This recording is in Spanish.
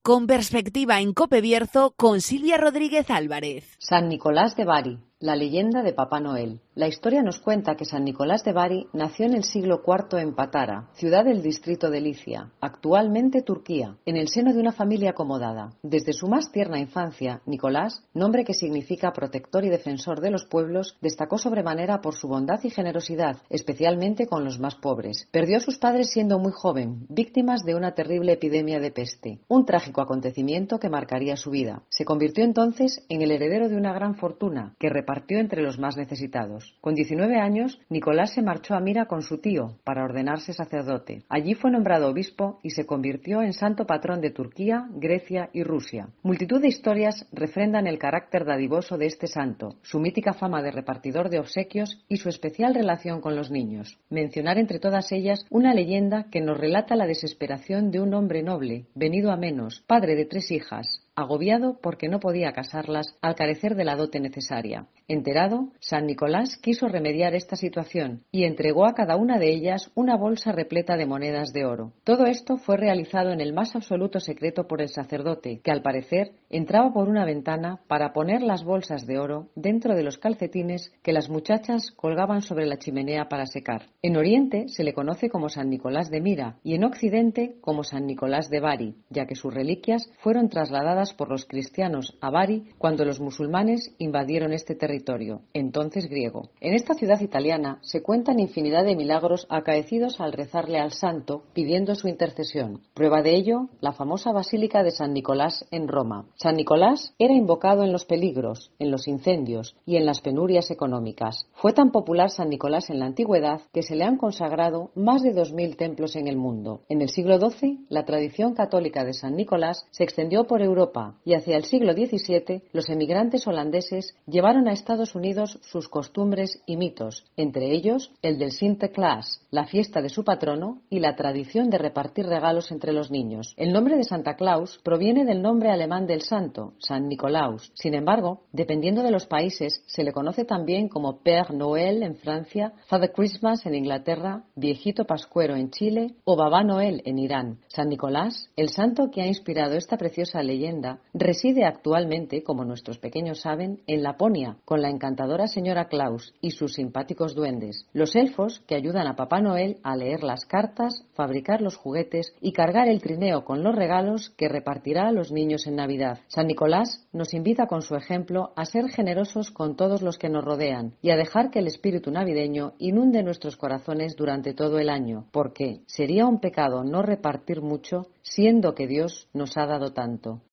Con perspectiva en Cope Bierzo con Silvia Rodríguez Álvarez. San Nicolás de Bari, la leyenda de Papá Noel. La historia nos cuenta que San Nicolás de Bari nació en el siglo IV en Patara, ciudad del distrito de Licia, actualmente Turquía, en el seno de una familia acomodada. Desde su más tierna infancia, Nicolás, nombre que significa protector y defensor de los pueblos, destacó sobremanera por su bondad y generosidad, especialmente con los más pobres. Perdió a sus padres siendo muy joven, víctimas de una terrible epidemia de peste, un trágico acontecimiento que marcaría su vida. Se convirtió entonces en el heredero de una gran fortuna, que repartió entre los más necesitados. Con 19 años, Nicolás se marchó a Mira con su tío para ordenarse sacerdote. Allí fue nombrado obispo y se convirtió en santo patrón de Turquía, Grecia y Rusia. Multitud de historias refrendan el carácter dadivoso de este santo, su mítica fama de repartidor de obsequios y su especial relación con los niños. Mencionar entre todas ellas una leyenda que nos relata la desesperación de un hombre noble, venido a menos, padre de 3 hijas, agobiado porque no podía casarlas al carecer de la dote necesaria. Enterado, San Nicolás quiso remediar esta situación y entregó a cada una de ellas una bolsa repleta de monedas de oro. Todo esto fue realizado en el más absoluto secreto por el sacerdote, que al parecer entraba por una ventana para poner las bolsas de oro dentro de los calcetines que las muchachas colgaban sobre la chimenea para secar. En Oriente se le conoce como San Nicolás de Mira y en Occidente como San Nicolás de Bari, ya que sus reliquias fueron trasladadas por los cristianos a Bari cuando los musulmanes invadieron este territorio, entonces griego. En esta ciudad italiana se cuentan infinidad de milagros acaecidos al rezarle al santo pidiendo su intercesión. Prueba de ello, la famosa Basílica de San Nicolás en Roma. San Nicolás era invocado en los peligros, en los incendios y en las penurias económicas. Fue tan popular San Nicolás en la antigüedad que se le han consagrado más de 2000 templos en el mundo. En el siglo XII, la tradición católica de San Nicolás se extendió por Europa y hacia el siglo XVII los emigrantes holandeses llevaron a Estados Unidos sus costumbres y mitos, entre ellos el del Sinterklaas, la fiesta de su patrono y la tradición de repartir regalos entre los niños. El nombre de Santa Claus proviene del nombre alemán del santo, San Nicolaus. Sin embargo, dependiendo de los países, se le conoce también como Père Noël en Francia, Father Christmas en Inglaterra, Viejito Pascuero en Chile o Babá Noel en Irán. San Nicolás, el santo que ha inspirado esta preciosa leyenda, reside actualmente, como nuestros pequeños saben, en Laponia, con la encantadora señora Claus y sus simpáticos duendes, los elfos que ayudan a Papá Noel a leer las cartas, fabricar los juguetes y cargar el trineo con los regalos que repartirá a los niños en Navidad. San Nicolás nos invita con su ejemplo a ser generosos con todos los que nos rodean y a dejar que el espíritu navideño inunde nuestros corazones durante todo el año, porque sería un pecado no repartir mucho, siendo que Dios nos ha dado tanto.